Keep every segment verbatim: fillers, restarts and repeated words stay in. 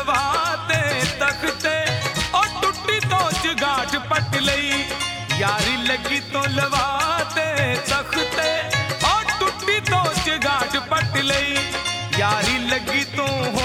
ਲਵਾਤੇ ਤਖਤੇ ਉਹ ਟੁੱਟੀ ਤੋਂ ਜਗਾਟ ਪੱਟ ਲਈ ਯਾਰੀ ਲੱਗੀ ਤੋਂ ਲਵਾਤੇ ਤਖਤੇ ਉਹ ਟੁੱਟੀ ਤੋਂ ਜਗਾਟ ਪੱਟ ਲਈ ਯਾਰੀ ਲੱਗੀ ਤੋਂ ਹੋ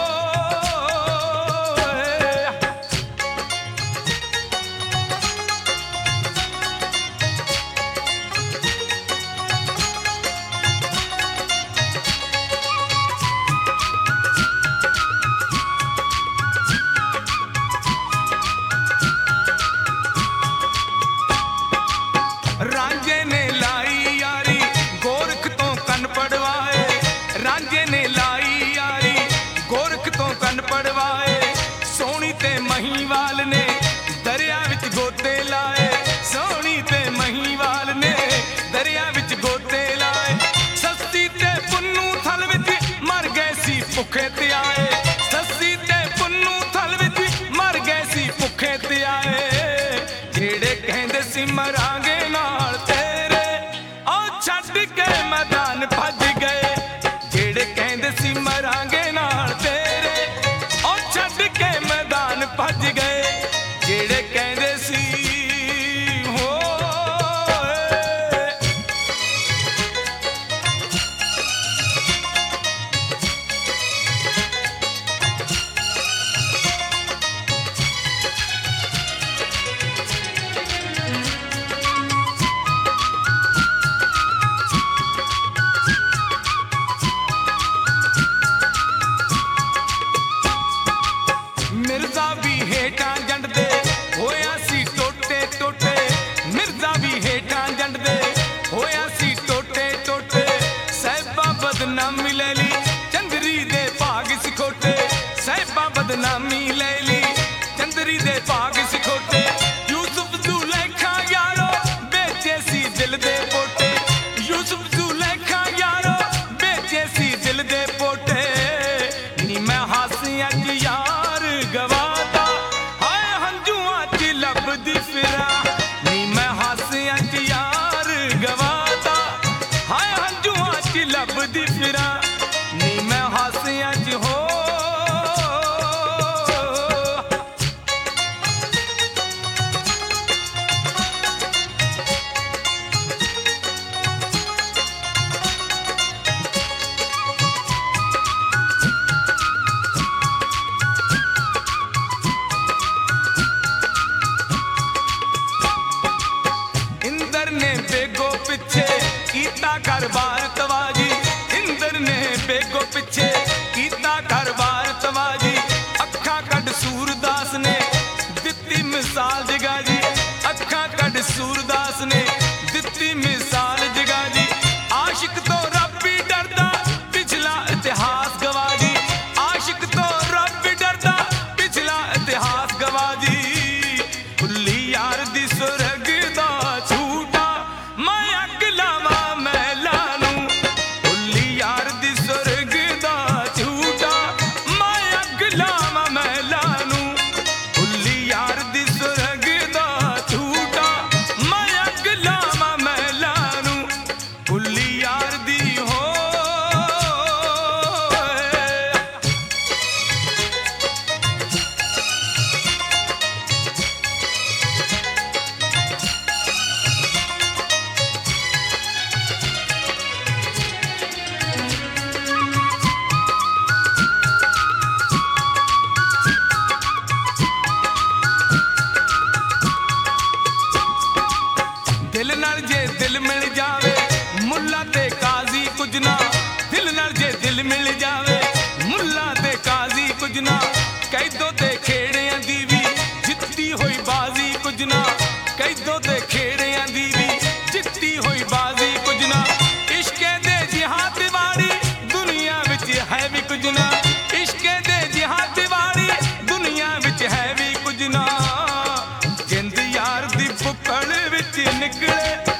ਰਾਂਝੇ ਨੇ ਲਾਈ ਯਾਰੀ ਗੋਰਖ ਤੋਂ ਕੰਨ ਪੜਵਾਏ ਰਾਂਝੇ ਨੇ ਲਾਈ ਯਾਰੀ ਗੋਰਖ ਤੋਂ ਕੰਨ ਪੜਵਾਏ ਸੋਹਣੀ ਤੇ ਮਹੀਵਾਲ ਨੇ ਦਰਿਆ ਵਿੱਚ ਗੋਤੇ ਲਾਏ ਸੋਹਣੀ ਤੇ ਮਹੀਵਾਲ ਨੇ ਦਰਿਆ ਵਿੱਚ ਗੋਤੇ ਲਾਏ ਸੱਸੀ ਤੇ ਪੁੰਨੂ ਥਲ ਵਿੱਚ ਮਰ ਗਏ ਸੀ ਭੁੱਖੇ ਤੇ ਆਏ ਸੱਸੀ ਤੇ ਪੁੰਨੂ ਥਲ ਵਿੱਚ ਮਰ ਗਏ ਸੀ ਭੁੱਖੇ ਤੇ ਆਏ ਜਿਹੜੇ ਕਹਿੰਦੇ ਸੀ ਮਰਾਂਗੇ ਨਾਲ ਤੇਰੇ ਉਹ ਛੱਡ ਕੇ ਮੈਦਾਨ ਭੱਜ ਗਏ ਜਿਹੜੇ ਕਹਿੰਦੇ ਸੀ ਮਰਾਂਗੇ ਨਾਲ ਤੇਰੇ ਉਹ ਛੱਡ ਕੇ ਮੈਦਾਨ ਭੱਜ ਗਏ ਜਿਹੜੇ ਕਹਿੰਦੇ ਸੀ ਮਿਰਜ਼ਾ ਵੀ ਹੇਠਾਂ ਜੰਡਦੇ ਹੋਇਆ ਸੀ ਟੋਟੇ ਟੋਟੇ ਮਿਰਜ਼ਾ ਵੀ ਹੇਠਾਂ ਜੰਡਦੇ ਹੋਇਆ ਸੀ ਟੋਟੇ ਟੋਟੇ ਸਾਹਿਬਾ ਬਦਨਾਮੀ ਲੈ ਲਈ ਚੰਦਰੀ ਦੇ ਭਾਗ ਸਿਖੋਟੇ ਸਾਹਿਬਾ ਬਦਨਾਮੀ ਲੈ ਲਈ ਚੰਦਰੀ ਦੇ ਭਾਗ ਸਿਖੋਟੇ ਯੂਸੁਫ ਜ਼ੁਲੈਖਾ ਯਾਰੋ ਵੇਚੇ ਸੀ ਦਿਲ ਦੇ ਪੋਟੇ ਯੂਸੁਫ ਜ਼ੁਲੈਖਾ ਯਾਰੋ ਵੇਚੇ ਸੀ ਦਿਲ ਦੇ ਪੋਟੇ ਨੀ ਮੈਂ ਹਾਸਿਆਂ ਚ ਯਾਰ ਗਵਾਤਾ ਹਾਏ ਹੰਝੂਆਂ ਚ ਲੱਭਦੀ ਫਿਰਾਂ ਨੀ ਮੈਂ ਹਾਸਿਆਂ ਚ ਯਾਰ ਗਵਾਤਾ ਹਾਏ ਹੰਝੂਆਂ ਚ ਲੱਭਦੀ ਫਿਰਾਂ ਨੀ ਮੈਂ ਹਾਸਿਆਂ ਚ ਹੋ ਇੰਦਰ ਨੇ ਬੇਗੋ ਪਿੱਛੇ ਕੀਤਾ ਘਰ-ਬਾਰ ਤਵਾਜੀ ਇੰਦਰ ਨੇ ਬੇਗੋ ਪਿੱਛੇ ਕੀਤਾ ਘਰ-ਬਾਰ ਤਵਾਜੀ ਅੱਖਾਂ ਕੱਢ ਸੂਰਦਾਸ ਨੇ ਦਿੱਤੀ ਮਿਸਾਲ ਜਗਾ ਜੀ ਅੱਖਾਂ ਕੱਢ ਸੂਰਦਾਸ ਨੇ ਦਿੱਤੀ ਮਿਸਾਲ ਜਗਾ ਜੀ ਆਸ਼ਿਕ ਤੋਂ ਰੱਬ ਵੀ ਡਰਦਾ ਪਿਛਲਾ ਇਤਿਹਾਸ ਗਵਾ ਜੀ ਆਸ਼ਿਕ ਤੋਂ ਰੱਬ ਵੀ ਡਰਦਾ ਪਿਛਲਾ ਇਤਿਹਾਸ ਗਵਾ ਜੀ ਭੁੱਲੀ ਯਾਰ ਦੀ ਸੁਰਗ ਦਾ ਝੂਟਾ ਮੈਂ ਅੱਗ ਲਾਵਾਂ ਮਹਿਲਾਂ ਨੂੰ ਭੁੱਲੀ ਯਾਰ ਦੀ ਸੁਰਗ ਦਾ ਝੂਟਾ ਮੈਂ ਅੱਗ ਲਾਵਾਂ ਮਹਿਲਾਂ ਨੂੰ ਭੁੱਲੀ ਯਾਰ ਦੀ ਸੁਰਗ ਦਾ ਝੂਟਾ ਮੈਂ ਅੱਗ ਲਾਵਾਂ ਮਹਿਲਾਂ ਨੂੰ ਭੁੱਲੀ ਯਾਰ ਦੀ ਹੋ ਦਿਲ ਨਾਲ ਜੇ ਦਿਲ ਮਿਲ ਜਾਵੇ ਮੁੱਲਾ ਤੇ ਕਾਜ਼ੀ ਕੁਝ ਨਾ ਦਿਲ ਨਾਲ ਜੇ ਦਿਲ ਮਿਲ ਜਾਵੇ ਮੁੱਲਾ ਤੇ ਕਾਜ਼ੀ ਕੁਝ ਨਾ ਕੈਦੋਂ ਤੇ ਖੇੜਿਆਂ ਦੀ ਵੀ ਜਿੱਤੀ ਹੋਈ ਬਾਜ਼ੀ ਕੁਝ ਨਾ ਕੈਦੋਂ ਤੇ ਖੇੜਿਆਂ ਦੀ ਵੀ ਜਿੱਤੀ ਹੋਈ ਬਾਜ਼ੀ ਕੁਝ ਨਾ ਇਸ਼ਕੇ ਦੇ ਜਿਹਾਦ ਵਾਲੀ ਦੁਨੀਆ ਵਿੱਚ ਹੈ ਵੀ ਕੁਝ ਨਾ ਇਸ਼ਕੇ ਦੇ ਜਿਹਾਦ ਵਾਲੀ ਦੁਨੀਆ ਵਿੱਚ ਹੈ ਵੀ ਕੁਝ ਨਾ ਜਿੰਦ ਯਾਰ ਦੀ ਭੁੱਖੜ ਵਿੱਚ ਨਿਕਲੇ